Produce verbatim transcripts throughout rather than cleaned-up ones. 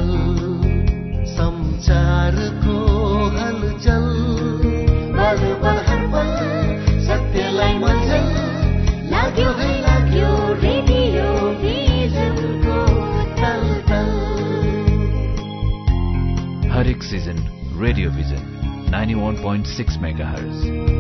थल संचारको हलचल पल पल हर पल सत्यलाई मलजल लाग्यो है लाग्यो रेडियो भिजनको तल तल। हरेक season radio vision ninety-one point six megahertz।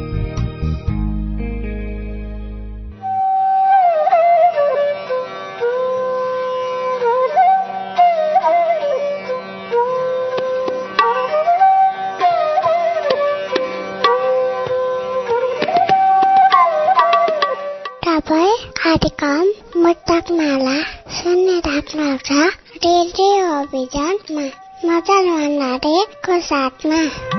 तपाईँ कार्यक्रम मुक्तक माला सुन्ने राख्नुहुन्छ रेडियो अभियानमा मदन भण्डारीको साथमा।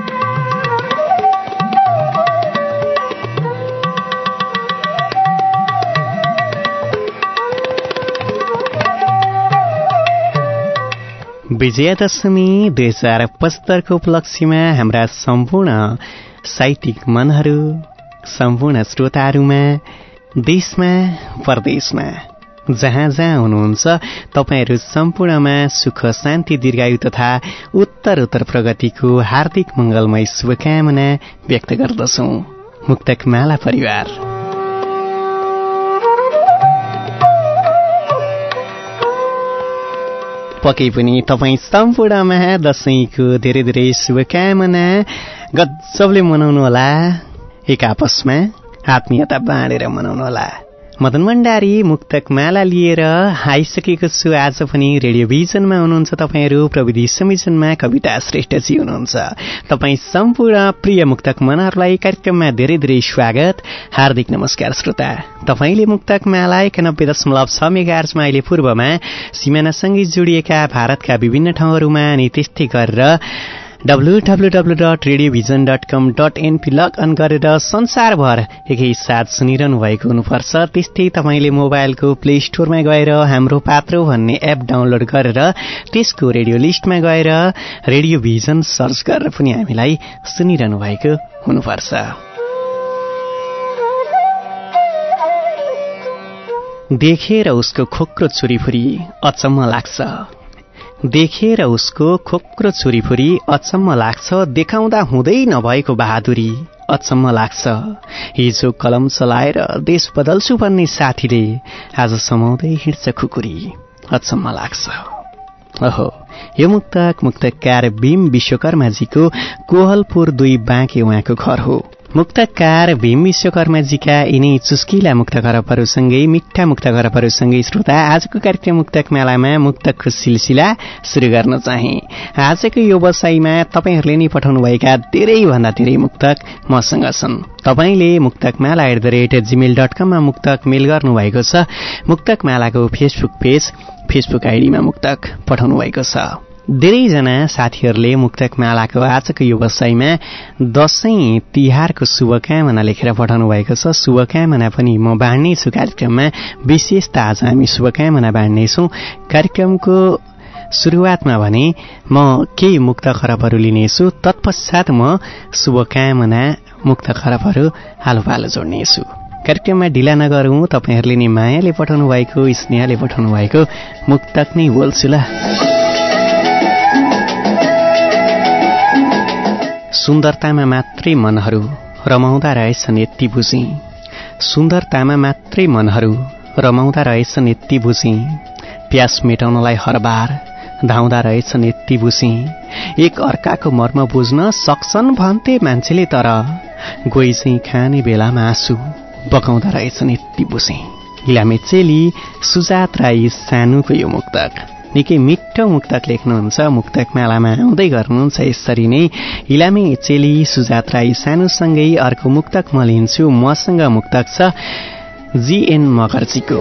विजयादशमी दुई हजार पचहत्तरको उपलक्ष्यमा हाम्रा सम्पूर्ण साहित्यिक मनहरू, सम्पूर्ण श्रोताहरूमा, देशमा परदेशमा जहाँ जहाँ हुनुहुन्छ तपाईहरू सम्पूर्णमा सुख शान्ति दीर्घायु तथा उत्तर उत्तर प्रगतिको हार्दिक मंगलमय शुभकामना व्यक्त गर्दछौं। मुक्तक माला परिवार पक्कै पनि तपाईँ सम्पूर्णमा दशैंको धेरै धेरै शुभकामना गजबले मनाउनु होला, एक आपसमा आत्मीयता बाँडेर मनाउनु होला। मदन भण्डारी मुक्तक माला लिएर आइसकेको छु। आज पनि रेडियो भिजनमा हुनुहुन्छ तपाईँहरू, प्रविधि संयोजनमा कविता श्रेष्ठजी हुनुहुन्छ। तपाईँ सम्पूर्ण प्रिय मुक्तक मनहरूलाई कार्यक्रममा धेरै धेरै स्वागत, हार्दिक नमस्कार। श्रोता, तपाईँले मुक्तक माला एकानब्बे दशमलव छ मेगाहर्जमा अहिले पूर्वमा सिमानासँगै जोडिएका भारतका विभिन्न ठाउँहरूमा अनि त्यस्तै गरेर W W W dot radio vision dot com dot NP log on गरेर संसारभर एकैसाथ सुनिरहनु भएको हुनुपर्छ। त्यस्तै तपाईँले मोबाइलको प्ले स्टोरमा गएर हाम्रो पात्रो भन्ने एप डाउनलोड गरेर त्यसको रेडियो लिस्टमा गएर रेडियो भिजन सर्च गरेर पनि हामीलाई सुनिरहनु भएको हुनुपर्छ। देखेर उसको खोक्रो छुरीफुरी अचम्म लाग्छ, देखेर उसको खोक्रो छुरीफुरी अचम्म लाग्छ, देखाउँदा हुँदै नभएको बहादुरी अचम्म लाग्छ। हिजो कलम चलाएर देश बदल्छु भन्ने साथीले आज समाउँदै हिँड्छ खुकुरी अचम्म लाग्छ। ओहो, यो मुक्तक मुक्तकार भीम विश्वकर्माजीको कोहलपुर दुई बाँके उहाँको घर हो। मुक्तकार भीम विश्वकर्माजीका यिनै चुस्किला मुक्त खरबहरूसँगै मिठा मुक्त खरबहरूसँगै श्रोता आजको कार्यक्रम मुक्तक मेलामा मुक्तकको सिलसिला सुरु गर्न चाहे। आजको यो बसाइमा तपाईहरूले नै पठाउनुभएका धेरैभन्दा धेरै मुक्तक मसँग छन्। तपाईँले मुक्तक माला at the rate Gmail dot कममा मुक्तक मेल गर्नुभएको छ। मुक्तक मालाको फेसबुक पेज फेसबुक आइडीमा मुक्तक पठाउनु भएको छ। धेरैजना साथीहरूले मुक्तक मालाको आजको यो बसाइमा दशैं तिहारको शुभकामना लेखेर पठाउनु भएको छ। शुभकामना पनि म बाँड्नेछु कार्यक्रममा, विशेष त आज हामी शुभकामना बाँड्नेछौँ। कार्यक्रमको सुरुवातमा भने म केही मुक्त खरबहरू लिनेछु, तत्पश्चात म शुभकामना मुक्त खरबहरू हालो पालो जोड्नेछु। कार्यक्रममा ढिला नगरौँ, तपाईँहरूले नि मायाले पठाउनु भएको, स्नेहले पठाउनु भएको मुक्तक नै बोल्छु ल। सुन्दरतामा मात्रै मनहरू रमाउँदा रहेछन् यति बुझी, सुन्दरतामा मात्रै मनहरू रमाउँदा रहेछन् यति बुझी, प्यास मेटाउनलाई हरबार धाउँदा रहेछन् यति बुझी, एक अर्काको मर्म बुझ्न सक्छन् भन्थे मान्छेले, तर गोई चाहिँ खाने बेलामा आँसु बगाउँदा रहेछन् यति बुझी। इलामे चेली सुजात राई सानुको यो मुक्तक निकै मिठो मुक्तक लेख्नुहुन्छ। मुक्तक मालामा आउँदै गर्नुहुन्छ यसरी नै। इलामे चेली सुजात राई सानुसँगै अर्को मुक्तक म लिन्छु। मसँग मुक्तक छ जीएन मगर्जीको।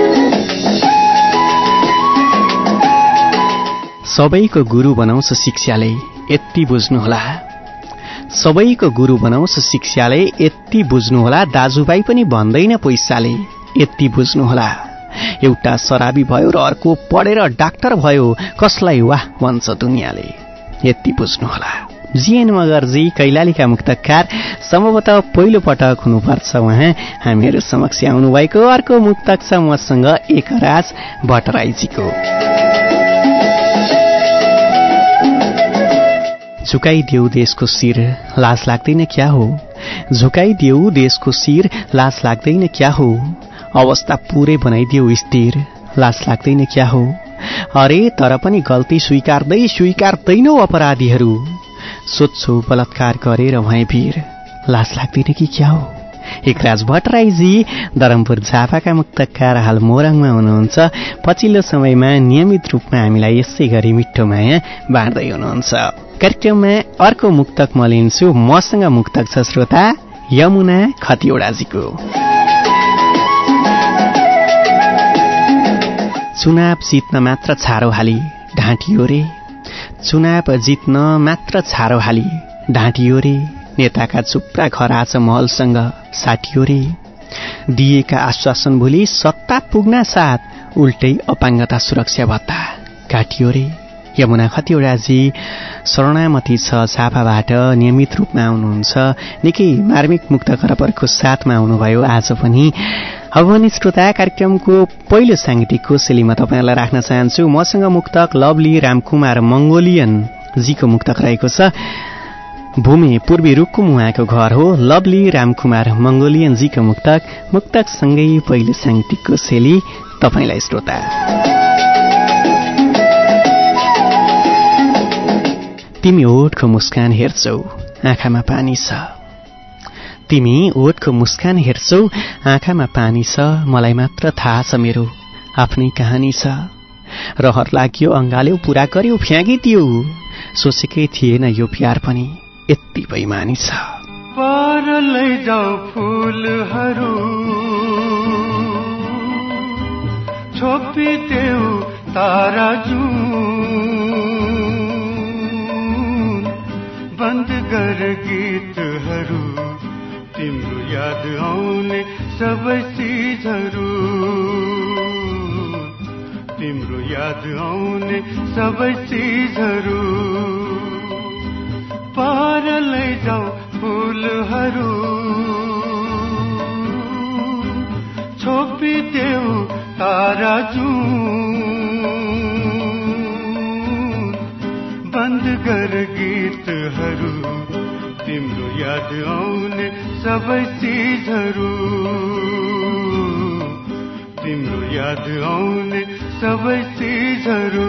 सबैको गुरु बनाउँछ शिक्षाले यति बुझ्नुहोला, सबैको गुरु बनाउँछ शिक्षाले यति बुझ्नुहोला, दाजुभाइ पनि भन्दैन पैसाले यति बुझ्नुहोला। एउटा शराबी भयो र अर्को पढेर डाक्टर भयो, कसलाई वाह भन्छ दुनियाँले यति बुझ्नुहोला। जीएन मगर्जी कैलालीका मुक्तकार, सम्भवतः पहिलो पटक हुनुपर्छ उहाँ हामीहरू समक्ष आउनुभएको। अर्को मुक्तक छ मसँग एकराज भट्टराईजीको। झुकाइदेऊ देशको शिर लाज लाग्दैन क्या हो, झुकाइदेऊ देशको शिर लाज लाग्दैन क्या हो, अवस्था पुरै बनाइदेऊ स्थिर लाज लाग्दैन क्या हो। अरे तर पनि गल्ती स्वीकार्दै स्वीकार्दैनौ अपराधीहरू, सोध्छौ बलात्कार गरेर भए वीर लाज लाग्दैन कि क्या हो। एकराज भट्टराईजी धरमपुर झापाका मुक्तकार हाल मोरङमा हुनुहुन्छ। पछिल्लो समयमा नियमित रूपमा हामीलाई यसै गरी मिठो माया बाँड्दै हुनुहुन्छ। कार्यक्रममा अर्को मुक्तक म लिन्छु। मसँग मुक्तक छ श्रोता यमुना खतिवडाजीको। चुनाव जित्न मात्र छारो हाली ढाँटियो रे, चुनाव जित्न मात्र छारो हाली ढाँटियो रे, नेताका चुप्रा खराच महलसँग साटियो रे, दिएका आश्वासन भोलि सत्ता पुग्न साथ उल्टै अपाङ्गता सुरक्षा भत्ता काटियो रे। यमुना खतिवडाजी शरणामती छ झापाबाट नियमित रूपमा आउनुहुन्छ। निकै मार्मिक मुक्त खरबरको साथमा आउनुभयो आज पनि। अब भने श्रोता कार्यक्रमको पहिलो साङ्गीतिक कोसेली म तपाईँलाई राख्न चाहन्छु। मसँग मुक्तक लवली रामकुमार मङ्गोलियन जीको मुक्तक रहेको छ। भूमि पूर्वी रुकुम उहाँको घर हो। लवली रामकुमार मङ्गोलियन जीको मुक्तक मुक्तकसँगै पहिलो साङ्गीतिक कोसेली तपाईँलाई श्रोता। तिमी ओठको मुस्कान हेर्छौ आँखामा पानी छ, तिमी ओठको मुस्कान हेर्छौ आँखामा पानी छ, मलाई मात्र थाहा छ मेरो आफ्नै कहानी छ। रहर लाग्यो अङ्गाल्यो पुरा गर्यो फ्याँकिदियो, सोचेकै थिएन यो प्यार पनि यति बेइमानी छ। पर लैजाऊ फूलहरू छोपिदेऊ तारा जुन, बन्द गर गीतहरू तिम्रो याद आउने सबै चिजहरू, तिम्रो याद आउने सबै चिजहरू। पार लैजाऊ फूलहरू छोपिदेऊ तारा जुन, बन्द गर गीतहरू तिम्रो याद आउने सबै चिजहरू, तिम्रो याद आउने सबै चिजहरू।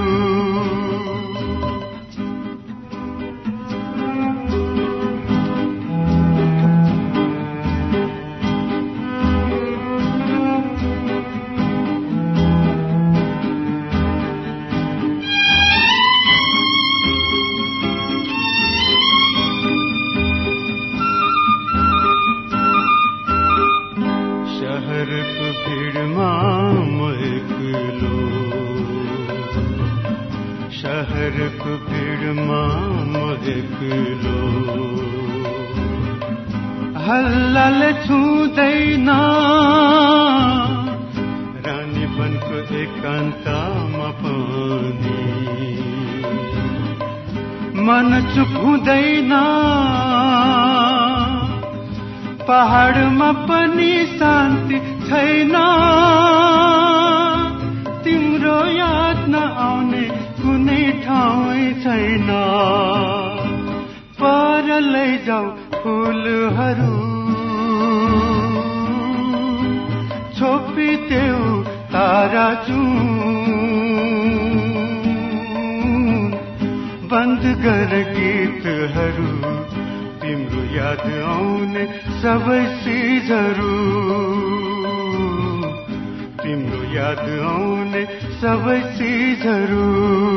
हल्लाले छुँदैन रानी बनको एकान्तमा पनि, मन चुप हुँदैन पहाडमा पनि शान्ति छैन, तिम्रो याद नआउने कुनै ठाउँ छैन। पर लैजाऊ फूलहरू छोपिदेऊ तारा जुन, बन्द गर गीतहरू तिम्रो याद आउने सबै चिजहरू, तिम्रो याद आउने सबै चिजहरू।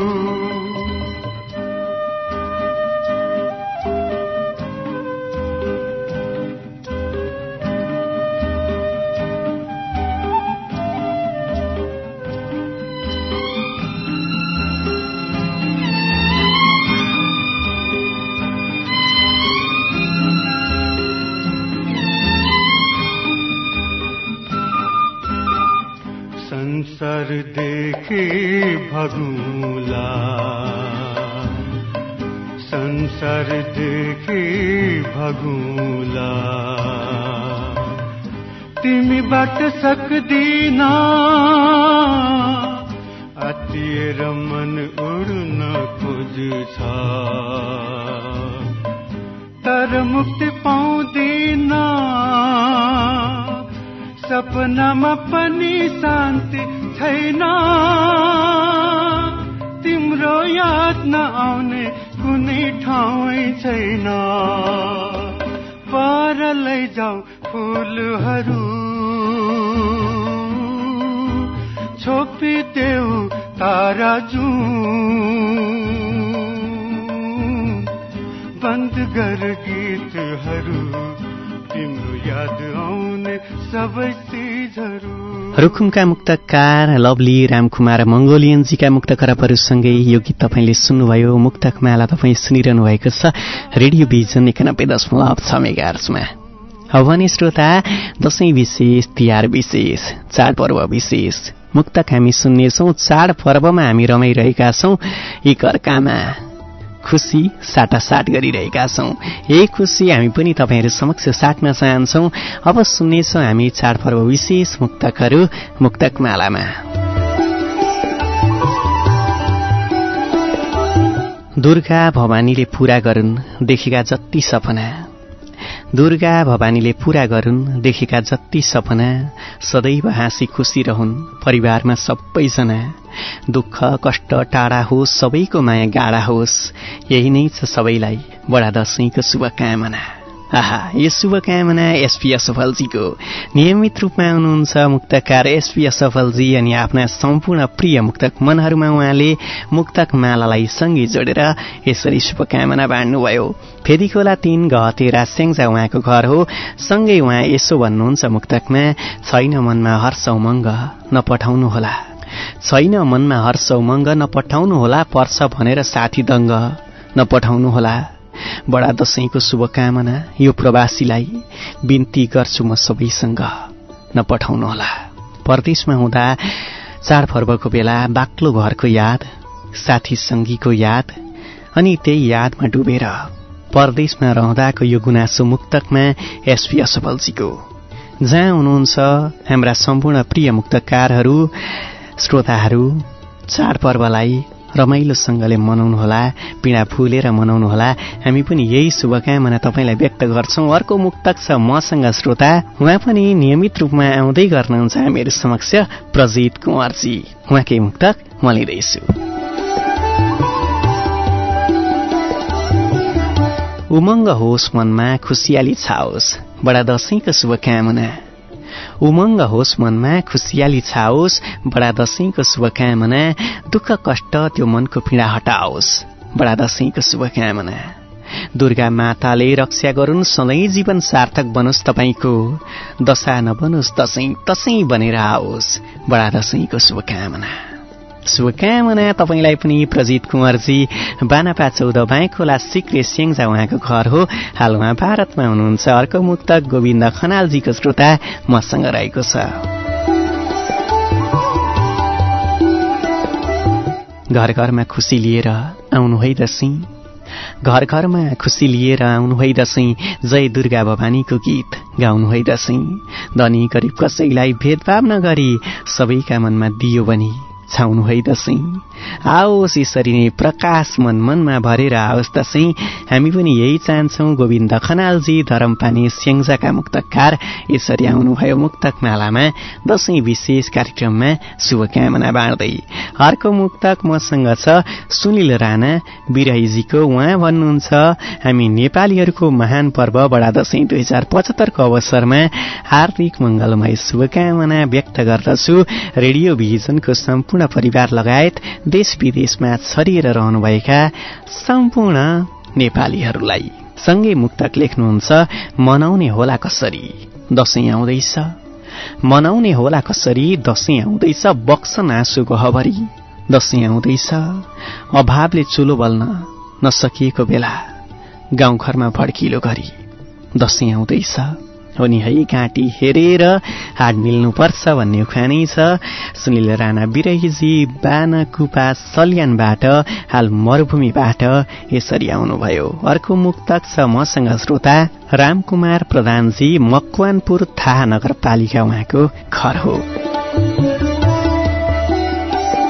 संसार देखि भगुला, संसार देखि भगुला, तिमीबाट सक्दिन अतिएर मन उड्न खोज्छ, मुक्ति पाउँदिन, सपनामा पनि शान्ति छैन, तिम्रो याद नआउने कुनै ठाउँै छैन। पर लैजाऊ फुलहरू, छोपिदेऊ तारा जुन, बन्द गर गीतहरू, तिम्रो याद आउने सबै चिजहरू। रुकुमका मुक्तकार लवली रामकुमार मंगोलियनजीका मुक्तक खराबहरूसँगै यो गीत तपाईँले सुन्नुभयो। मुक्तक माला तपाईँ सुनिरहनु भएको छ रेडियो भिजन एकानब्बे दशमलव छ मेगाहर्जमा। अब भने श्रोता, दशैं विशेष, तिहार विशेष, चाडपर्व विशेष मुक्तक हामी सुन्नेछौँ। चाडपर्वमा हामी रमाइरहेका छौँ, एकअर्कामा खुसी साटासाट गरिरहेका छौँ। यही खुसी हामी पनि तपाईँहरू समक्ष साट्न चाहन्छौँ। अब सुन्नेछौँ हामी चाडपर्व विशेष मुक्तकहरू मुक्तक मालामा। दुर्गा भवानीले पूरा गरून् देखेका जति सपना, दुर्गा भवानीले पूरा गरून् देखेका जति सपना, सदैव हाँसी खुसी रहन् परिवारमा सबैजना, दुःख कष्ट टाढा होस् सबैको माया गाढा होस्, यही नै छ सबैलाई बडा दशैंको शुभकामना। आहा, यो शुभकामना एसपी असफलजीको। नियमित रूपमा हुनुहुन्छ मुक्तकार एसपी असफलजी अनि आफ्ना सम्पूर्ण प्रिय मुक्तक मनहरूमा उहाँले मुक्तक मालालाई सँगै जोडेर यसरी शुभकामना बाँड्नुभयो। फेदीखोला तीन गहतेरा स्याङ्जा उहाँको घर हो। सँगै उहाँ यसो भन्नुहुन्छ मुक्तकमा, छैन मनमा हर्ष उमङ्ग नपठाउनुहोला, छैन मनमा हर्ष उमङ्ग नपठाउनुहोला, पर्छ भनेर साथी दङ्ग नपठाउनुहोला, बडा दशैंको शुभकामना यो प्रवासीलाई बिन्ती गर्छु म सबैसँग नपठाउनुहोला। परदेशमा हुँदा चाडपर्वको बेला बाक्लो घरको याद, साथी सङ्गीको याद अनि त्यही यादमा डुबेर परदेशमा रहँदाको यो गुनासो मुक्तकमा एसपी असफलजीको। जहाँ हुनुहुन्छ हाम्रा सम्पूर्ण प्रिय मुक्तकारहरू श्रोताहरू, चाडपर्वलाई रमाइलोसँगले मनाउनुहोला, पीडा फुलेर मनाउनुहोला। हामी पनि यही शुभकामना तपाईँलाई व्यक्त गर्छौँ। अर्को मुक्तक छ मसँग श्रोता, उहाँ पनि नियमित रूपमा आउँदै गर्नुहुन्छ हामीहरू समक्ष, प्रजित कुँवरजी। उहाँकै मुक्तक म लिँदैछु। उमङ्ग होस् मनमा खुसियाली छाओस् बडा दशैंको शुभकामना, उमङ्ग होस् मनमा खुसियाली छाओस् बडा दशैंको शुभकामना, दुःख कष्ट त्यो मनको पीडा हटाओस् बडा दशैंको शुभकामना, दुर्गा माताले रक्षा गरून् सधैँ जीवन सार्थक बनोस् तपाईँको, दशा नबनोस् दशैं दशैं बनेर आओस् बडा दशैंको शुभकामना। शुभकामना तपाईँलाई पनि प्रजित कुँवरजी, बानापा चौध बाँखोला सिक्रे स्याङ्जा उहाँको घर हो। हाल उहाँ भारतमा हुनुहुन्छ। अर्को मुक्तक गोविन्द खनालजीको श्रोता मसँग रहेको छ। घर घरमा खुसी लिएर आउनु है दशैं, घर घरमा खुसी लिएर आउनु है दशैं, जय दुर्गा भवानीको गीत गाउनु है दशैं, धनी गरिब कसैलाई भेदभाव नगरी सबैका मनमा दियो बनी छाउनु है दशैं, आओस् यसरी नै प्रकाश मन मनमा भरेर आओस् दशैं। हामी पनि यही चाहन्छौँ। गोविन्द खनालजी धरमपानी स्याङ्जाका मुक्तकार यसरी आउनुभयो मुक्तक मालामा दशैं विशेष कार्यक्रममा शुभकामना बाँड्दै। अर्को मुक्तक मसँग छ सुनिल राणा बिराईजीको। उहाँ भन्नुहुन्छ, हामी नेपालीहरूको महान पर्व बडा दशैं दुई हजार पचहत्तरको अवसरमा हार्दिक मंगलमय शुभकामना व्यक्त गर्दछु रेडियो भिजनको सम्पूर्ण परिवार लगायत देश विदेशमा छरिएर रहनुभएका सम्पूर्ण नेपालीहरूलाई। सँगै मुक्तक लेख्नुहुन्छ, मनाउने होला कसरी दशैं आउँदैछ, मनाउने होला कसरी दशैं आउँदैछ, बक्सन आँसुको हभरी दशैं आउँदैछ, अभावले चुलो बल्न नसकिएको बेला गाउँघरमा भड्किलो गरी दशैं आउँदैछ, हो नि है घाँटी हेरेर हाड मिल्नुपर्छ भन्ने उखानै छ। सुनिल राणा बिरहीजी बानकुपा सल्यानबाट हाल मरुभूमिबाट यसरी आउनुभयो। अर्को मुक्तक छ मसँग श्रोता रामकुमार प्रधानजी मकवानपुर थाहा नगरपालिका उहाँको घर हो।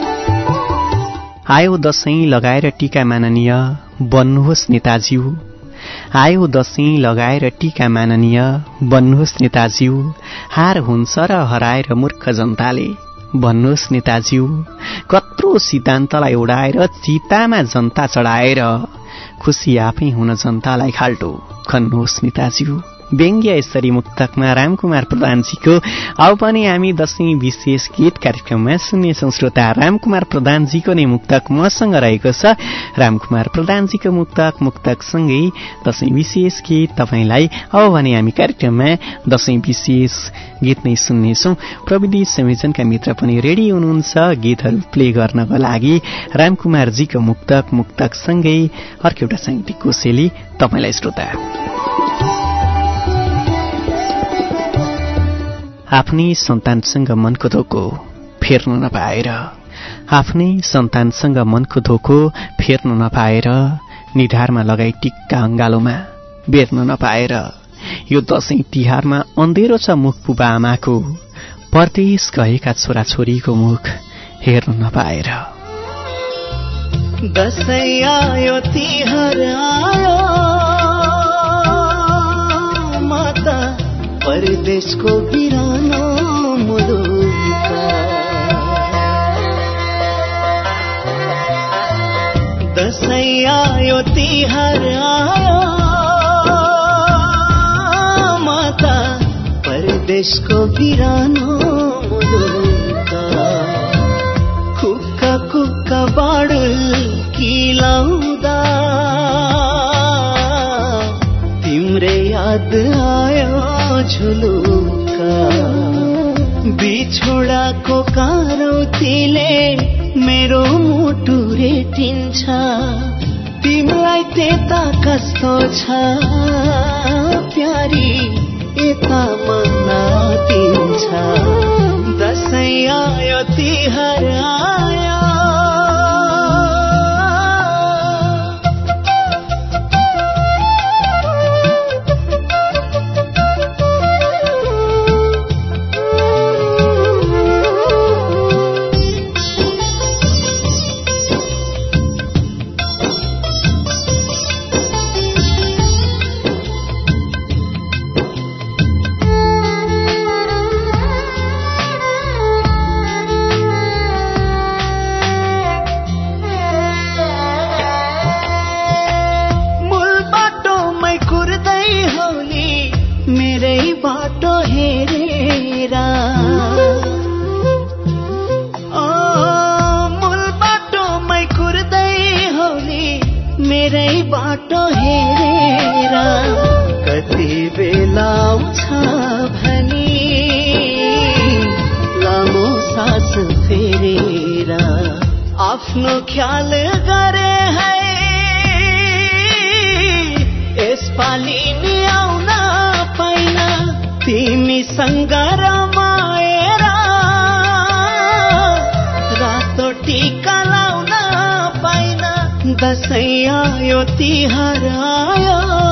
आयो दशैं लगाएर टीका माननीय बन्नुहोस् नेताज्यू, आयो दशैं लगाएर टीका माननीय बन्नुहोस् नेताज्यू हार हुन्छ र हराएर मूर्ख जनताले भन्नुहोस् नेताज्यू कत्रो सिद्धान्तलाई उडाएर चितामा जनता चढाएर खुसी आफै हुन जनतालाई खाल्टो खन्नुहोस् नेताज्यू व्यङ्ग्य यसरी मुक्तकमा रामकुमार प्रधानजीको अब पनि हामी दशैं विशेष गीत कार्यक्रममा सुन्नेछौँ श्रोता। रामकुमार प्रधानजीको नै मुक्तक मसँग रहेको छ। रामकुमार प्रधानजीको मुक्तक मुक्तकसँगै दशैं विशेष गीत तपाईँलाई अब भने हामी कार्यक्रममा दशैं विशेष गीत नै सुन्नेछौँ। प्रविधि संयोजनका मित्र पनि रेडी हुनुहुन्छ गीतहरू प्ले गर्नको लागि। रामकुमारजीको मुक्तक मुक्तकसँगै अर्को एउटा साङ्गीतिक कोसेली तपाईँलाई श्रोता। आफ्नै सन्तानसँग मनको धोको फेर्न नपाएर आफ्नै सन्तानसँग मनको धोको फेर्न नपाएर निधारमा लगाई टिक्का अङ्गालोमा बेर्न नपाएर यो दशैं तिहारमा अँधेरो छ मुख बुबा आमाको परदेश गएका छोराछोरीको मुख हेर्न नपाएर। दशैं आयो तिहार आयो माता परदेशको बिरानो मुलुकका दशैं आयो तिहार आयो माता परदेशको बिरानो मुलुकका कुक्का कुक्का बाडुल किलाउँदा तिम्रै याद आयो झुलुका बिछोडाको कारौतीले मेरो मुटु रेटिन्छ तिमीलाई त्यता कस्तो छ प्यारी यता मना दिन्छ। दशैं आयो तिहार आयो आफ्नो ख्याल गरे है यसपालि नि आउन पाइन तिमीसँग रमाएर रातो टीका लाउन पाइन। दशैं आयो तिहार आयो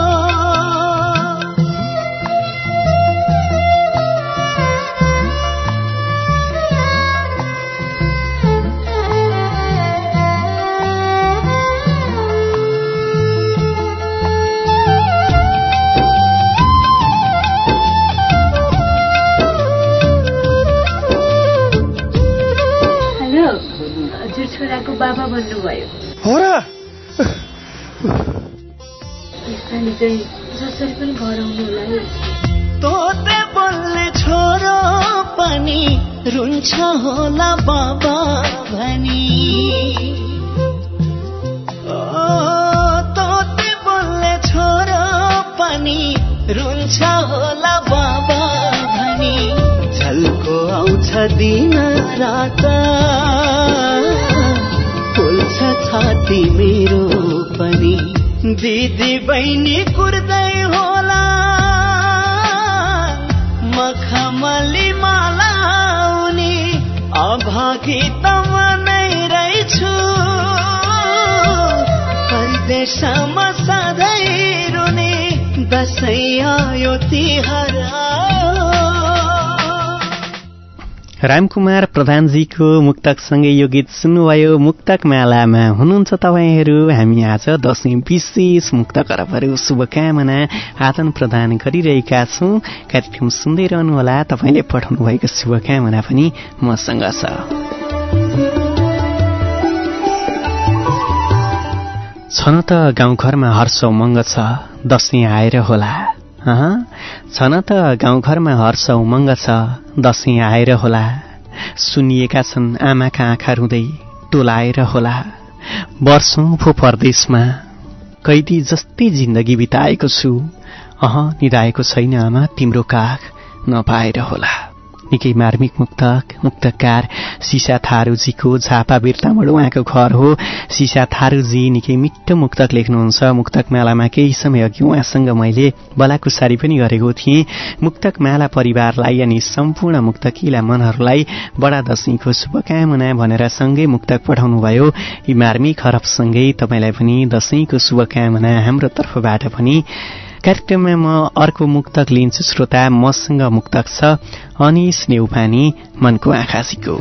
बाबा भन्नुभयो हो र यसपालि चाहिँ जसरी पनि घर आउनु होला। तोते बोल्ने छोरो पनि रुन्छ होला बाबा भनी ओ तोते बोल्ने छोरो पनि रुन्छ होला बाबा भनी झल्को आउँछ दिन रात छाती मेरो पनि दिदी बहिनी कुर्दै होला मखमली माला उनी अभागी त म नै रहेछु परदेशमा सधैँ रुने दशैं आयो तिहार आयो। रामकुमार प्रधानजीको मुक्तकसँगै यो गीत सुन्नुभयो। मुक्तक मालामा हुनुहुन्छ तपाईँहरू। हामी आज दशैं विशेष मुक्त करपहरू शुभकामना आदान प्रदान गरिरहेका छौँ। कार्यक्रम सुन्दै रहनुहोला। तपाईँले पठाउनु भएको शुभकामना पनि मसँग छ। छन त गाउँघरमा हर्ष उमङ्ग छ, दशैं आएर होला। छन त गाउँघरमा हर्ष उमङ्ग छ, दशैं आएर होला। सुनिएका छन् आमाका आँखा रुँदै टोलाएर होला। वर्षौं भो परदेशमा कैदी जस्तै जिन्दगी बिताएको छु, अह निदाएको छैन आमा तिम्रो काख नपाएर होला। निकै मार्मिक मुक्तक। मुक्तकार सिसा थारूजीको झापा बिर्तामोड उहाँको घर हो। सिसा थारूजी निकै मिठो मुक्तक लेख्नुहुन्छ। मुक्तक मालामा केही समय अघि उहाँसँग मैले बलाकुसारी पनि गरेको थिएँ। मुक्तक माला परिवारलाई अनि सम्पूर्ण मुक्तकीला मनहरूलाई बडा दशैंको शुभकामना भनेर सँगै मुक्तक पठाउनुभयो। यी मार्मिक हरफसँगै तपाईँलाई पनि दशैंको शुभकामना हाम्रो तर्फबाट पनि। कार्यक्रममा म अर्को मुक्तक लिन्छु श्रोता। मसँग मुक्तक छ अनिस नेउपानी मनको आँखासीको।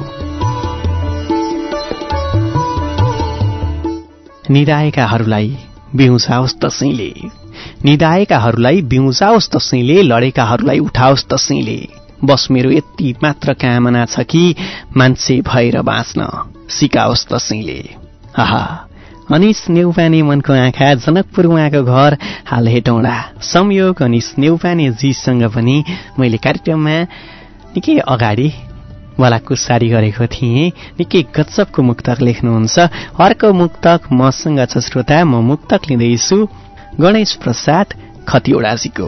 निदाएकाहरूलाई बिउजाओस् दशैंले, निदाएकाहरूलाई बिउजाओस् दशैंले, लडेकाहरूलाई उठाओस् दशैंले। बस मेरो यति मात्र कामना छ कि मान्छे भएर बाँच्न सिकाओस् दशैंले। आहा अनिस नेउपाने मनको आँखा, जनकपुर उहाँको घर हाल हेटौँडा। संयोग अनिस नेउपाने जीसँग पनि मैले कार्यक्रममा निकै अगाडि बलाकुसारी गरेको थिएँ। निकै गजबको मुक्तक लेख्नुहुन्छ। अर्को मुक्तक मसँग छ श्रोता। म मुक्तक लिँदैछु गणेश प्रसाद खतिवडाजीको।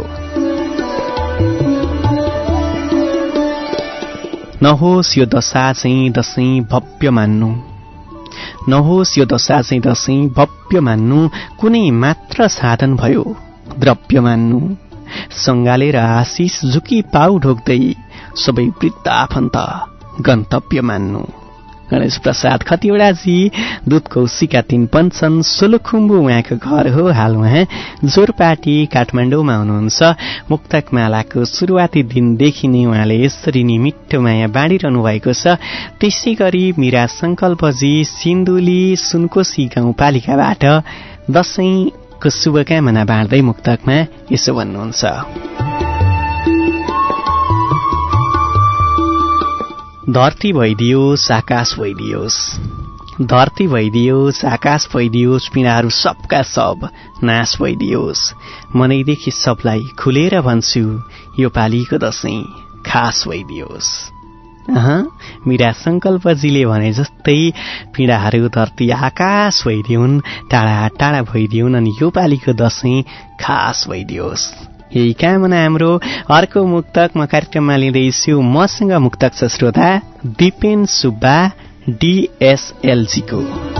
नहोस् यो दशा चाहिँ दशैं भव्य मान्नु, नहोस् यो दशा चाहिँ दशैं भव्य मान्नु। कुनै मात्र साधन भयो द्रव्य मान्नु। सङ्गालेर आशिष झुकी पाउ ढोक्दै सबै वृद्ध आफन्त गन्तव्य मान्नु। गणेश प्रसाद खतिवडाजी दुधको सिका तीन पञ्चन सोलुखुम्बु उहाँको घर हो। हाल उहाँ जोरपाटी काठमाडौँमा हुनुहुन्छ। मुक्तक मालाको सुरुवाती दिनदेखि नै उहाँले यसरी नै मिठो माया बाँडिरहनु भएको छ। त्यसै गरी मीरा संकल्पजी सिन्धुली सुनकोशी गाउँपालिकाबाट दशैंको शुभकामना बाँड्दै मुक्तकमा यसो भन्नुहुन्छ। धरती भइदियोस् आकाश भइदियोस्, धरती भइदियोस् आकाश भइदियोस्, पीडाहरू सबका सब नाश भइदियोस्। मनैदेखि सबलाई खुलेर भन्छु यो पालीको दशैं खास भइदियोस्। अह मीरा संकल्पजीले भने जस्तै पीडाहरू धरती आकाश भइदिउन्, टाढा टाढा भइदिउन् अनि यो पालीको दशैं खास भइदियोस्। यही कामना हाम्रो। अर्को मुक्तक म कार्यक्रममा लिँदैछु। मसँग मुक्तक छ श्रोता दिपेन सुब्बा डीएसएलजीको।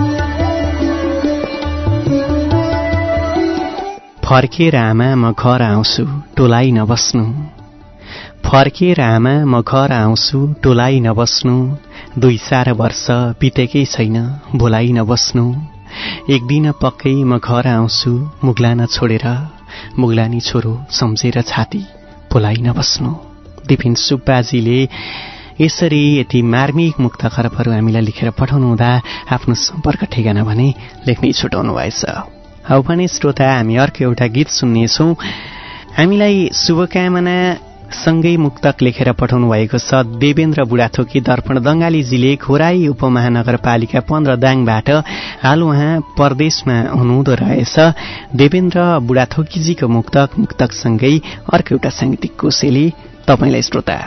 फर्केर आमा म घर आउँछु टोलाई नबस्नु, फर्केर आमा म घर आउँछु टोलाई नबस्नु। दुई चार वर्ष बितेकै छैन बोलाइ नबस्नु। एक दिन पक्कै म घर आउँछु मुगलान छोडेर, मुगलानी छोरो सम्झेर छाती बोलाइ नबस्नु। दिपिन सुब्बाजीले यसरी यति मार्मिक मुक्त खरबहरू हामीलाई लेखेर पठाउनु हुँदा आफ्नो सम्पर्क ठेगाना भने लेख्नै छुटाउनु भएछ। अब भने श्रोता हामी अर्को एउटा गीत सुन्नेछौँ। हामीलाई शुभकामना सँगै मुक्तक लेखेर पठाउनु भएको छ देवेन्द्र बुढाथोकी दर्पण दंगालीजीले खोराई उपमहानगरपालिका पन्ध्र दाङबाट। हाल उहाँ परदेशमा हुनुहुँदो रहेछ। देवेन्द्र बुढाथोकीजीको मुक्तक मुक्तकसँगै अर्को एउटा साङ्गीतिक कोसेली तपाईलाई श्रोता।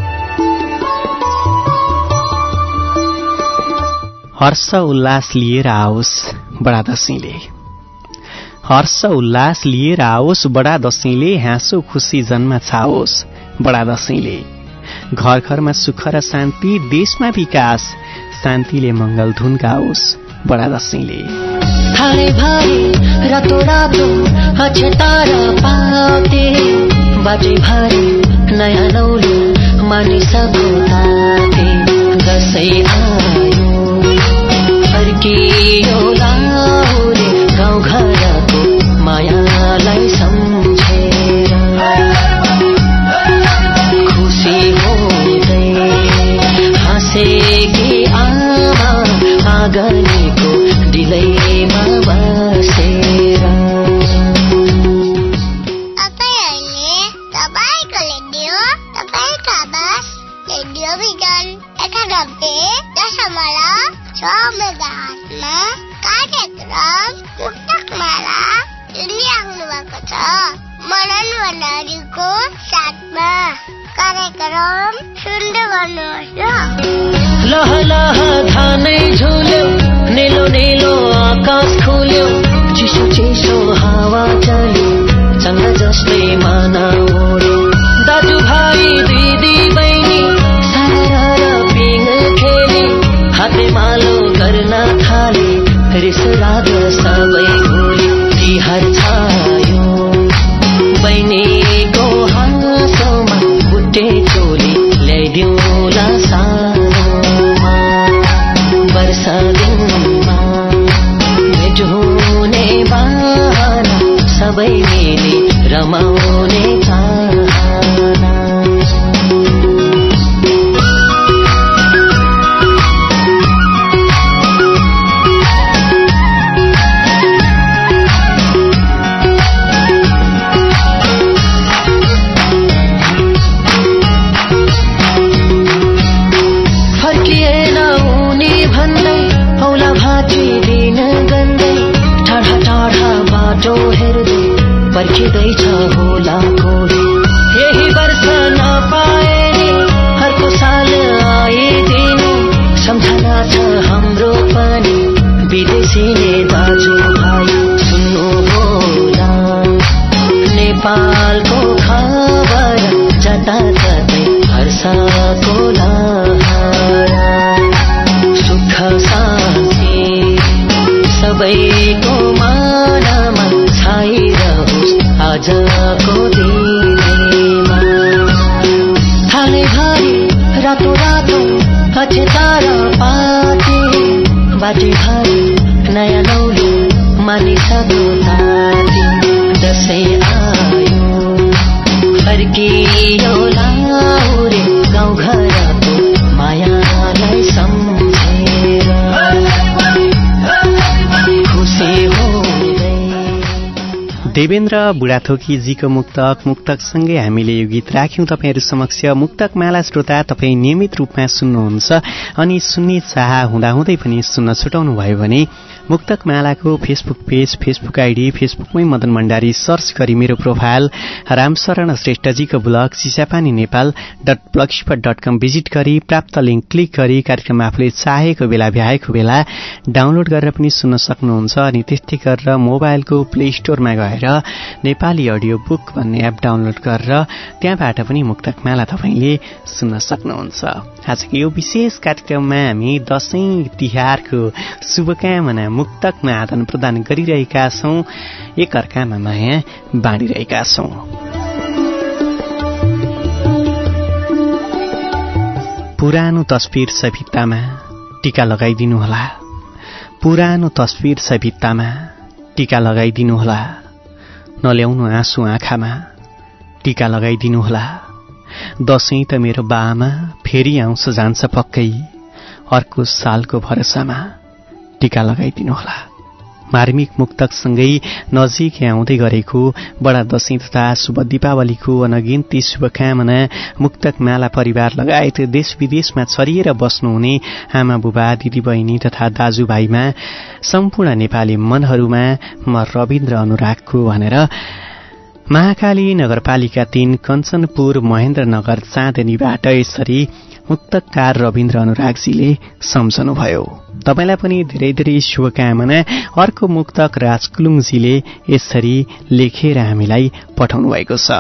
हर्ष उल्लास लिएर आओस् बडा दशैंले, हर्ष उल्लास लिएर आओस् बडा दशैंले। हाँसो खुसी जन्म छाओस् बडा दशैंले। घर घरमा सुख र शान्ति देशमा विकास, शान्तिले मंगल धुन गाओस् बडा दशैंले। थाले भारी रातो रातो अछतारा पाते, बाटे भारी नयाँ नौलो मानिसको ताते। दशैं आयो फर्कियो लाउले गाउँ घरको मायालाई सम्झेर खुसी हुँदै लह लह धानै झुल्यो नेलो नेलो आकाश खुल्यो चिसो चिसो हावा चल्यो चङ्गा जस्तै माना ओड्यो दाजु भाइ दिदी बहिनी सारा पिङ खेले हाते मालो गर्न थाले रिस राग सबै भुल्यो तिहार छायो बहिनीको हाँसोमा बुट्टे चोली ल्याइदिउँला सानोमा वर्षा दिनमा भेट हुने बहाना सबै मिली रमाउने चाहना फर्किएन उनी भन्दै औला भाती दिन गन्दै टाढा टाढा बाटो हेर्दै पर्खिँदैछ होला कोही यही वर्ष नपाए नि अर्को साल आइदिनु सम्झना छ हाम्रो पनि विदेशीले दाजु भाइ सुन्नु होला नेपालको खबर जता जतै हर्षको लहरा सुख शान्ति सबैको मनमा छाइरहोस् आजको दिनमा थाले भारी रातो रातो अझै तारा पाते बाटे भारी नयाँ नौलो मानिसको ताती दसैँ आयो फर्कियो लाउरे गाउँघरको मायालाई सम्झेर खुसी हुँदै। देवेन्द्र बुढाथोकीजीको मुक्तक मुक्तकसँगै हामीले यो गीत राख्यौं तपाईहरू समक्ष। मुक्तक माला श्रोता तपाईँ नियमित रूपमा सुन्नुहुन्छ अनि सुन्ने चाह हुँदाहुँदै पनि सुन्न छुटाउनु भयो भने मुक्तक मालाको फेसबुक पेज फेसबुक आइडी फेसबुकमै मदन भण्डारी सर्च गरी मेरो प्रोफाइल रामशरण श्रेष्ठजीको blog Chisapani Nepal dot blogspot dot com visit गरी प्राप्त लिङ्क क्लिक गरी कार्यक्रम आफूले चाहेको बेला भ्याएको बेला डाउनलोड गरेर पनि सुन्न सक्नुहुन्छ। अनि त्यस्तै गरेर मोबाइलको प्ले स्टोरमा गएर नेपाली अडियो बुक भन्ने एप डाउनलोड गरेर त्यहाँबाट पनि मुक्तक माला तपाईँले सुन्न सक्नुहुन्छ। आजको यो विशेष कार्यक्रममा हामी दशैं तिहारको शुभकामना मुक्तकमा आदान प्रदान गरिरहेका छौं, एक अर्कामा माया बाँडिरहेका छौं। पुरानो तस्बिर छ भित्तामा टीका लगाइदिनुहोला, पुरानो तस्बिर छ भित्तामा टीका लगाइदिनुहोला, नल्याउनु आँसु आँखामा टीका लगाइदिनुहोला। दशैं त मेरो बाआमा फेरि आउँछ जान्छ पक्कै, अर्को सालको भरोसामा टीका लगाइदिनुहोला। मार्मिक मुक्तकसँगै नजिकै आउँदै गरेको बडा दशैं तथा शुभ दीपावलीको अनगिन्ती शुभकामना मुक्तक माला परिवार लगायत देश विदेशमा छरिएर बस्नुहुने आमा बुबा दिदी बहिनी तथा दाजुभाइमा सम्पूर्ण नेपाली मनहरूमा म रविन्द्र अनुरागको भनेर महाकाली नगरपालिका तीन कञ्चनपुर महेन्द्रनगर चाँदनीबाट यसरी मुक्तकार रविन्द्र अनुरागजीले सम्झनुभयो। तपाईलाई पनि धेरै धेरै शुभकामना। अर्को मुक्तक राजकुलुङजीले यसरी लेखेर हामीलाई पठाउनु भएको छ।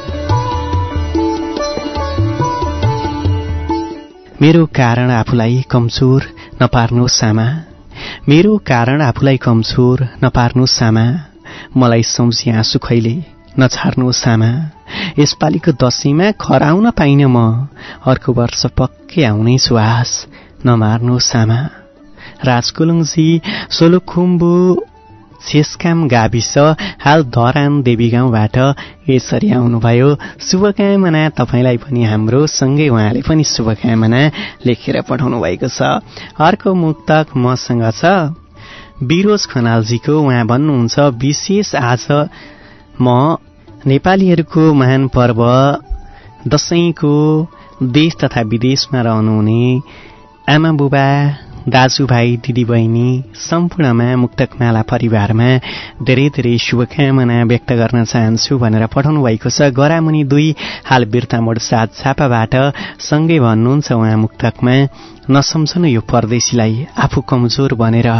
मेरो कारण आफूलाई कमजोर नपार्नुहोस् आमा, मेरो कारण आफूलाई कमजोर नपार्नुहोस् आमा, मलाई सम्झी आँसु खैले नछार्नुहोस् आमा, यसपालिको दशैंमा खराउन पाइन म, अर्को वर्ष पक्कै आउनै छु आस नमार्नुहोस् आमा। राजकुलुङजी सोलुखुम्बु छेस्काम गाविस हाल धरान देवीगाउँबाट यसरी आउनुभयो। शुभकामना तपाईलाई पनि हाम्रो सँगै उहाँले पनि शुभकामना लेखेर पठाउनु भएको छ। अर्को मुक्तक मसँग छ बिरोज खनालजीको। उहाँ भन्नुहुन्छ विशेष आज म नेपालीहरूको महान पर्व दशैंको देश तथा विदेशमा रहनुहुने आमा बुबा दाजुभाइ दिदीबहिनी सम्पूर्णमा मुक्तकमाला परिवारमा धेरै धेरै शुभकामना व्यक्त गर्न चाहन्छु भनेर पठाउनु भएको छ। गरामुनि दुई हाल बिर्तामोड साथ छापाबाट सँगै भन्नुहुन्छ उहाँ मुक्तकमा, नसम्झनु यो परदेशीलाई आफू कमजोर बनेर,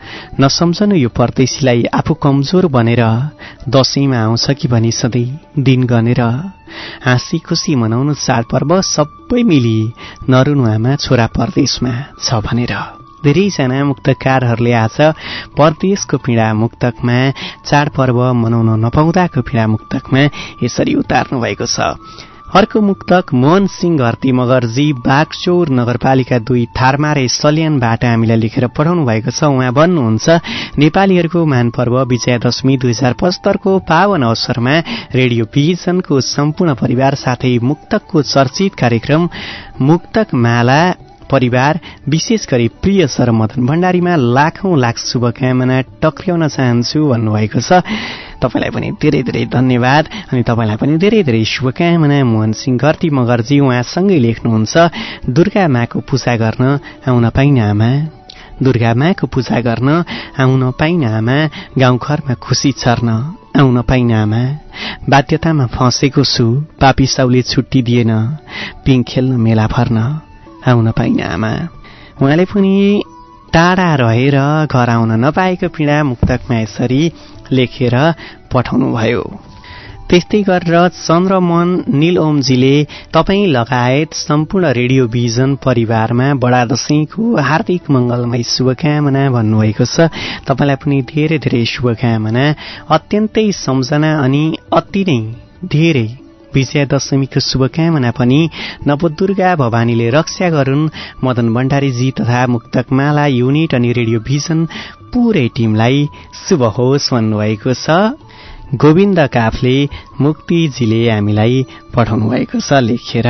नसम्झनु यो परदेशीलाई आफू कमजोर बनेर, दशैंमा आउँछ कि भनी सधैँ दिन गनेर, हाँसी खुसी मनाउनु चाडपर्व सबै मिली, नरुनु आमा छोरा परदेशमा छ भनेर। धेरैजना मुक्तकारहरूले आज परदेशको पीडा मुक्तकमा, चाडपर्व मनाउन नपाउँदाको पीडा मुक्तकमा यसरी उतार्नु भएको छ। अर्को मुक्तक मोहन सिंह घरती मगर्जी बागचौर नगरपालिका दुई थारमारे सल्यानबाट हामीलाई लेखेर पठाउनु भएको छ। उहाँ भन्नुहुन्छ, नेपालीहरूको महानपर्व विजयादशमी दुई हजार पचहत्तरको पावन अवसरमा रेडियो भिजनको सम्पूर्ण परिवार साथै मुक्तकको चर्चित कार्यक्रम मुक्तक माला परिवार विशेष गरी प्रिय सर मदन भण्डारीमा लाखौं लाख शुभकामना टक्र्याउन चाहन्छु भन्नुभएको छ। तपाईलाई पनि धेरै धेरै धन्यवाद अनि तपाईलाई पनि धेरै धेरै शुभकामना। मोहन सिंह घरती मगर्जी उहाँसँगै लेख्नुहुन्छ, दुर्गा माको पूजा गर्न आउन पाइन आमा, दुर्गा माको पूजा गर्न आउन पाइन आमा, गाउँघरमा खुसी छर्न आउन पाइन आमा, बाध्यतामा फँसेको छु पापी साउले छुट्टी दिएन, पिङ खेल्न मेला भर्न आउन पाइन आमा। उहाँले पनि टाढा रहेर घर आउन नपाएको पीडा मुक्तकमा यसरी लेखेर पठाउनुभयो। त्यस्तै गरेर चन्द्रमोहन नील ओमजीले तपाईँ लगायत सम्पूर्ण रेडियो भिजन परिवारमा बडा दशैंको हार्दिक मंगलमय शुभकामना भन्नुभएको छ। तपाईँलाई पनि धेरै धेरै शुभकामना। अत्यन्तै सम्झना अनि अति नै धेरै विजयादशमीको शुभकामना पनि नवदुर्गा भवानीले रक्षा गरून्। मदन भण्डारीजी तथा मुक्तकमाला युनिट अनि रेडियो भिजन पूरै टिमलाई शुभ होस् भन्नुभएको छ। गोविन्द काफले मुक्तिजीले हामीलाई पठाउनु भएको छ लेखेर।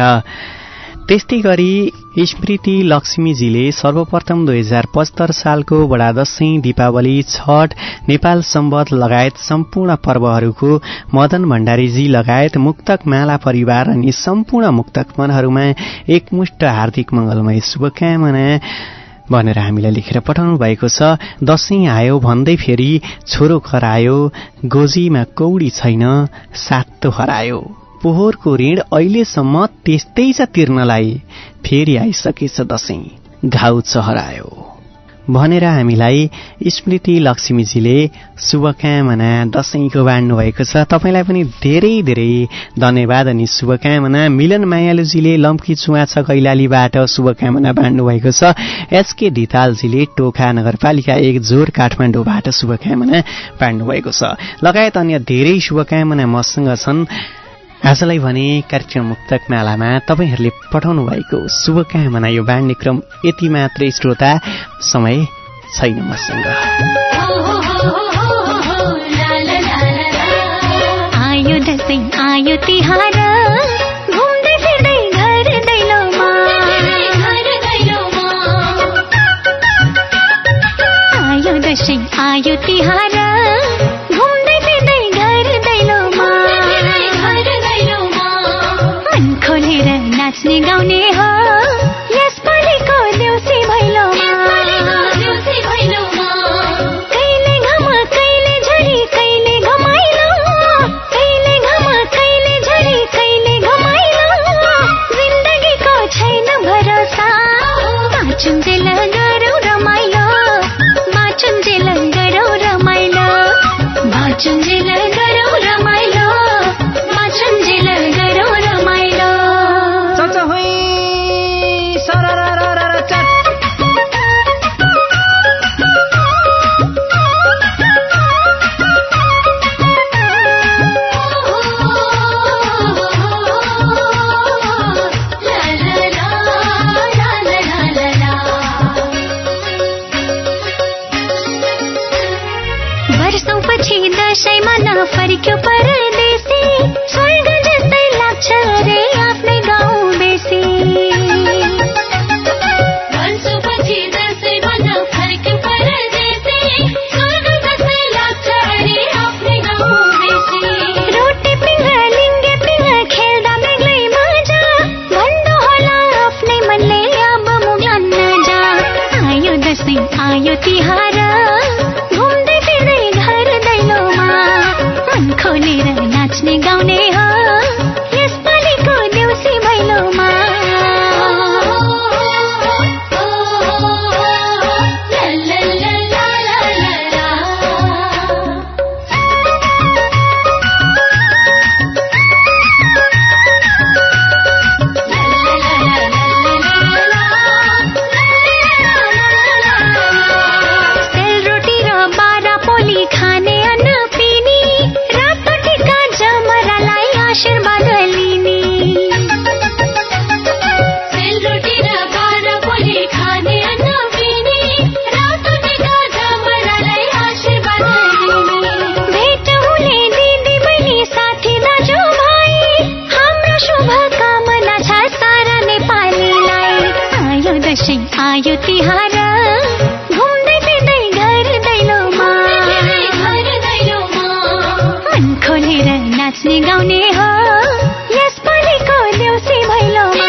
त्यस्तै गरी स्मृति लक्ष्मीजीले सर्वप्रथम दुई हजार पचहत्तर सालको बडा दशैं, दीपावली, छठ, नेपाल सम्वत लगायत सम्पूर्ण पर्वहरूको मदन भण्डारीजी लगायत मुक्तक माला परिवार अनि सम्पूर्ण मुक्तक मनहरूमा एकमुष्ट हार्दिक मंगलमय शुभकामना भनेर हामीलाई लेखेर पठाउनु भएको छ। दशैं आयो भन्दै फेरि छोरो खरायो, गोजीमा कौडी छैन सातो हरायो, पोहोरको ऋण अहिलेसम्म त्यस्तै छ तिर्नलाई, फेरि आइसकेछ दशैं घाउ चहरायो भनेर हामीलाई स्मृति लक्ष्मीजीले शुभकामना दशैंको बाँड्नु भएको छ। तपाईलाई पनि धेरै धेरै धन्यवाद अनि शुभकामना। मिलन मायालुजीले लम्की चुवा छ कैलालीबाट शुभकामना बाँड्नु भएको छ। एसके धितालजीले टोखा नगरपालिका एक जोर काठमाडौँबाट शुभकामना बाँड्नु भएको छ। लगायत अन्य धेरै शुभकामना मसँग छन्। आजलाई भने कार्यक्रम मुक्तक मालामा तपाईहरूले पठाउनु भएको शुभकामना यो बाँड्ने क्रम यति मात्रै श्रोता, समय छैन मसँग। आयो दशैं आयो तिहार, घुम्दै फिर्दै घर दैलोमा, आयो दशैं आयो तिहार, घुम्दै फिर्दै घर दैलोमा, मन खोलेर नाच्ने गाउने हो यसपालिको देउसी भैलोमा, कहिले घम कहिले झरी कहिले घमाइलो, कहिले घम कहिले झरी कहिले घमाइलो, जिन्दगीको छैन भरोसा, बाँचुन्जेल गरौँ रमाइलो, बाँचुन्जेल गरौँ रमाइलो, बाँचुन्जेल गरौँ रमाइलो, बाँचुन्जेल गरौँ रमाइलो। वर्षौपछि दशैंमा नफर्क्यो परदेशी, स्वर्ग जस्तै लाग्छ रे आफ्नै गाउँ बेसी। वर्षौपछि दशैंमा नफर्क्यो परदेशी, स्वर्ग जस्तै लाग्छ रे आफ्नै गाउँ बेसी। रोटे पिङ लिङ्गे पिङ खेल्दा बेग्लै मजा, भन्नु होला आफ्नै मनले अब मुग्न नजा। आयो नाच्ने गाउने हो यसपालिको देउसी भैलोमा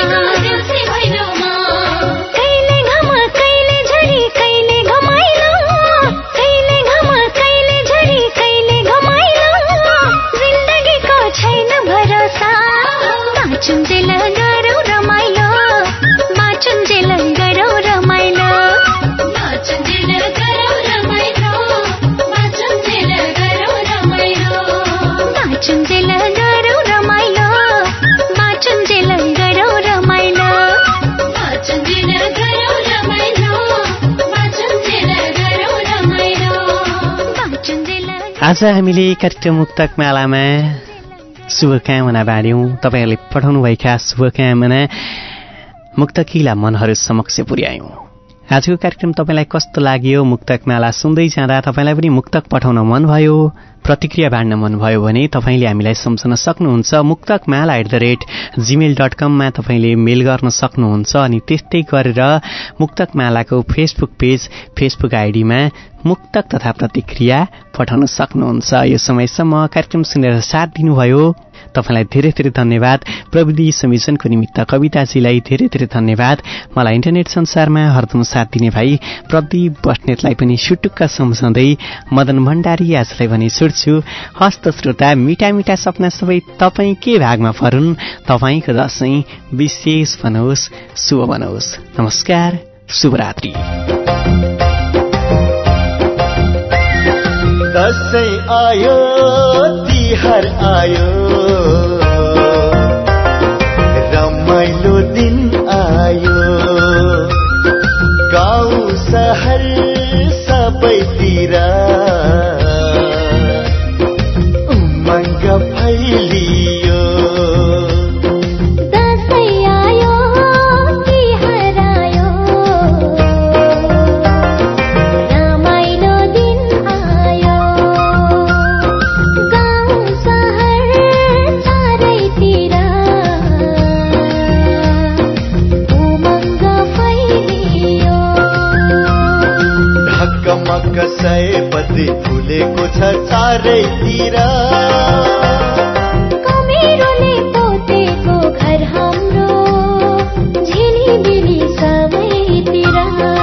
कहिले घम कहिले झरी कहिले घमाइलो कहिले घम कहिले झरी कहिले घमाइलो जिन्दगीको छैन भरोसा बाँचुन्जेल गरौँ रमाइलो बाँचुन्जेल गरौँ रमाइलो बाँचुन्जेल गरौँ रमाइलो बाँचुन्जेल गरौँ रमाइलो बाँचुन्जेल गरौँ रमाइलो बाँचुन्जेल गरौँ रमाइलो बाँचुन्जेल गरौँ रमाइलो बाँचुन्जेल गरौँ रमाइलो बाँचुन्जेल। आज हामीले कार्यक्रम मुक्तक मालामा शुभकामना बाँड्यौँ। तपाईँहरूले पठाउनुभएका शुभकामना मुक्तकीला मनहरू समक्ष पुर्यायौँ। आजको कार्यक्रम तपाईँलाई कस्तो लाग्यो? मुक्तक माला सुन्दै जाँदा तपाईँलाई पनि मुक्तक पठाउन मन भयो, प्रतिक्रिया बाँड्न मन भयो भने तपाईँले हामीलाई सम्झन सक्नुहुन्छ। मुक्तक माला at the rate Gmail dot कममा तपाईँले मेल गर्न सक्नुहुन्छ। अनि त्यस्तै गरेर मुक्तक मालाको फेसबुक पेज फेसबुक आइडीमा मुक्तक तथा प्रतिक्रिया पठाउन सक्नुहुन्छ। यो समयसम्म कार्यक्रम सुनेर साथ दिनुभयो तपाईँलाई धेरै धेरै धन्यवाद। प्रविधि संयोजनको निमित्त कविताजीलाई धेरै धेरै धन्यवाद। मलाई इन्टरनेट संसारमा हरदम साथ दिने भाइ प्रदीप बस्नेतलाई पनि सुटुक्क सम्झँदै मदन भण्डारी आजलाई भने छुट्छु। हस्त श्रोता, मिठा मिठा सपना सबै तपाईँ के भागमा परुन्। तपाईँको दशैं विशेष बनोस्, शुभ बनोस्। नमस्कार, शुभरात्रि। दशैं आयो तिहार आयो रमाइलो दिन आयो गाउँ सहर सबैतिर उमङ्ग फैलियो। दशैं आयो तिहार आयो रमाइलो दिन आयो गाउँ सहर चारैतिर उमङ्ग फैलियो। ढकमक सयपत्री फुलेको छ चारैतिर कमेरोले पोतेको घर हाम्रो झिलिमिली सबैतिर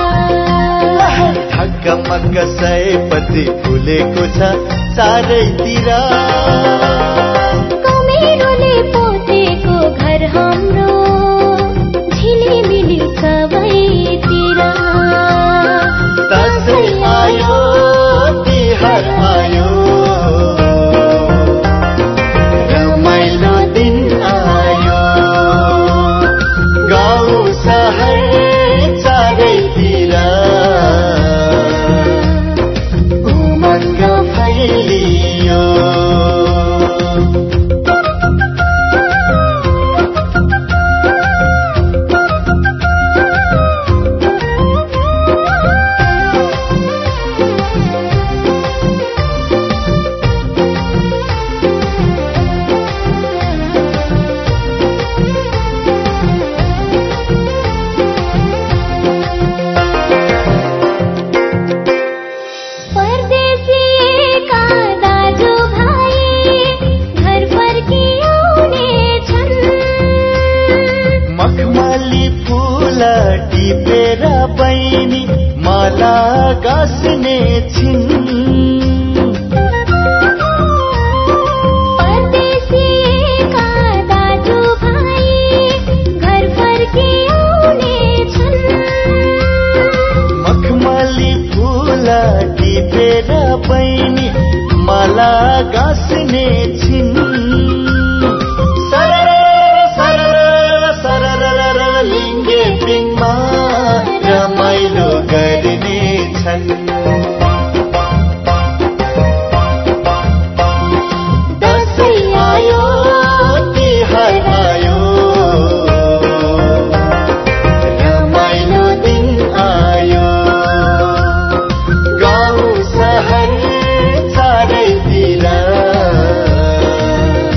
ढकमक सयपत्री फुलेको छ चारैतिर कमेरोले पोतेको घर हाम्रो झिलिमिली सबैतिर। दशैं आयो तिहार आयो रमाइलो दिन आयो गाउँ सहर चारैतिर उमङ्ग फैलियो। परदेशिएका दाजुभाइ घर फर्की आउनेछन् मखमली फूल टिपेर बहिनी माला गाँस्ने छिन्। परदेशिएका दाजुभाइ घर फर्की आउनेछन् मखमली फूल टिपेर बहिनी माला गाँस्ने छिन्। सरर सरर सरर लिङ्गे पिङमा रमाइलो गर्ने छन्। दशैं आयो तिहार आयो रमाइलो दिन आयो गाउँ सहर चारैतिर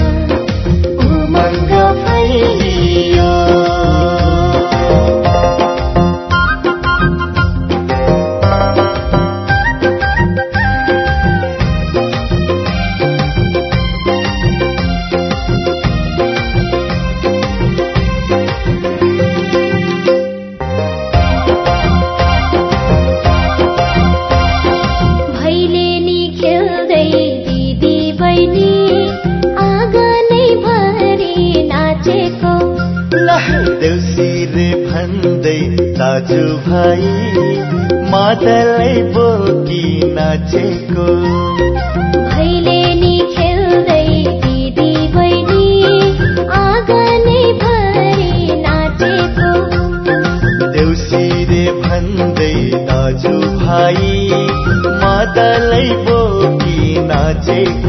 दाजु भाइ मादलै बोकी नाचेको भैलेनी खेल्दै दिदी बहिनी आँगनै भरि नाचेको देउसिरे भन्दै दाजु भाइ मादलै बोकी नाचेको